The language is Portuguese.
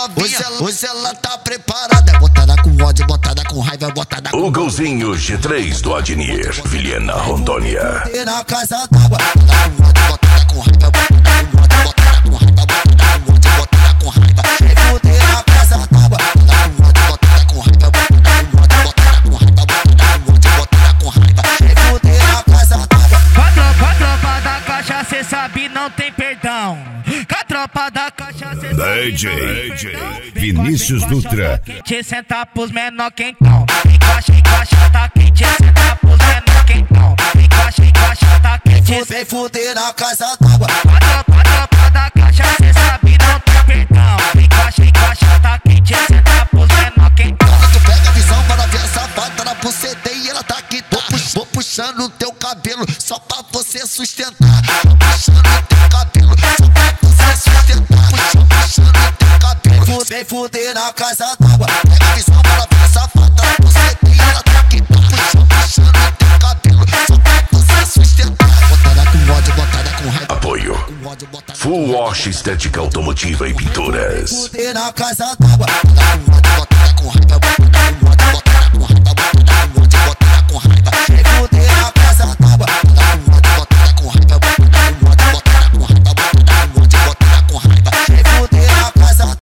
novinha. Hoje ela tá preparada. Botada com ódio, botada com raiva, botada com... O golzinho G3 do Adnir, Vilhena, Rondônia. Na casa d'água. Botada com ódio, botada com raiva, botada com ódio, botada com raiva, botada com raiva. Vem fuder na casa d'água. Botada com ódio, botada com raiva, botada com ódio, botada com raiva, botada com raiva. Vem fuder na casa d'água. Com a tropa da caixa, cê sabe, não tem perdão. Com a tropa da caixa, cê sabe, DJ Vinícius Dutra. quente, senta pros menor quentão. Vem com a chata quente, senta pros menor quentão. Vem com a chata quente. Vem fuder na casa d'água. Com a tropa da caixa, cê sabe, não tem perdão. Vem com a chata quente, senta pros menor quentão. Tu pega a visão para ver essa bata na buceta e ela tá aqui, tá? Vou puxando o teu cabelo só pra você sustentar. Vou puxando o teu cabelo só pra você sustentar. Puxando o teu cabelo. Vem fuder na casa d'água. Pega a visão para ver essa bata na buceta e ela tá aqui, tá? Puxando o teu cabelo só pra você sustentar. Botada com ódio, botada com raiva. Apoio Full Wash Estética Automotiva e Pinturas. Fuder na casa d'água. Botada com ódio, botada com raiva, botada com ódio, botada com raiva, botada